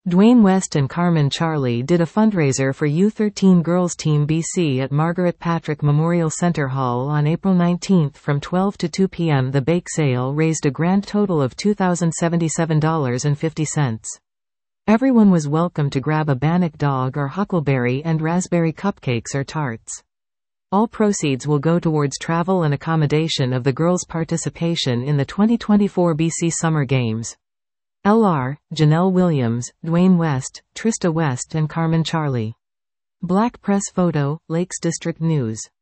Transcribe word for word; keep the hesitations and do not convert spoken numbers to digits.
Dwayne West and Carmen Charlie did a fundraiser for U thirteen Girls Team B C at Margaret Patrick Memorial Centre Hall on April nineteenth from twelve to two p m The bake sale raised a grand total of two thousand seventy-seven dollars and fifty cents. Everyone was welcome to grab a bannock dog or huckleberry and raspberry cupcakes or tarts. All proceeds will go towards travel and accommodation of the girls' participation in the twenty twenty-four B C Summer Games. L R, Janelle Williams, Dwayne West, Trista West and Carmen Charlie. Black Press Photo, Lakes District News.